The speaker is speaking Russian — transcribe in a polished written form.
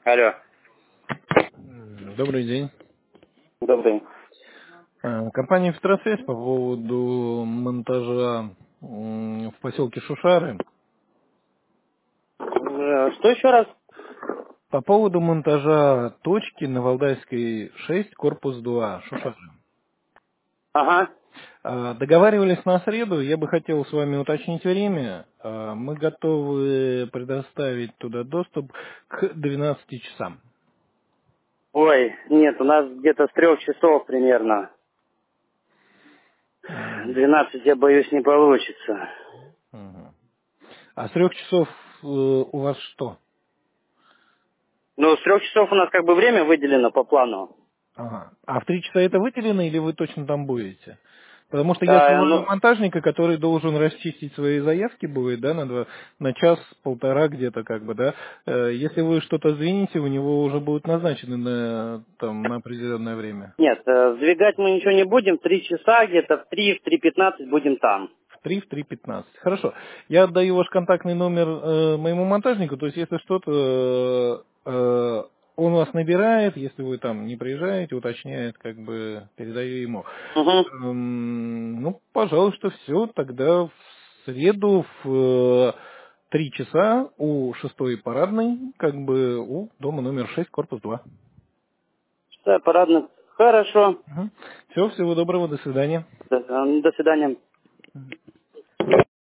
Алло. Добрый день. Добрый. Компания «Электросвязь» по поводу монтажа в поселке Шушары. Что еще раз? По поводу монтажа точки на Валдайской 6, корпус 2, Шушары. Ага. Договаривались на среду, я бы хотел с вами уточнить время. Мы готовы предоставить туда доступ к 12 часам. Ой, нет, у нас где-то с 3 часов примерно. Мгм. 12, я боюсь, не получится. Мгм. А с 3 часов у вас что? Ну, с 3 часов у нас как бы время выделено по плану. Ага. А в 3 часа это выделено или вы точно там будете? Потому что я слываю Ну, монтажника, который должен расчистить свои заявки будет, да, на час-полтора где-то как бы, да. Если вы что-то сдвинете, у него уже будут назначены на определенное время. нет, сдвигать мы ничего не будем. 3 часа где-то в 3:15 будем там. В 3:15. Хорошо. Я отдаю ваш контактный номер моему монтажнику, то есть если что-то он вас набирает, если вы там не приезжаете, уточняет, как бы передаю ему. Угу. Ну, пожалуйста, все. Тогда в среду в 3 часа у 6-й парадной, как бы у дома номер 6, корпус 2. Что, парадно. Хорошо. Все, всего доброго, до свидания. До свидания.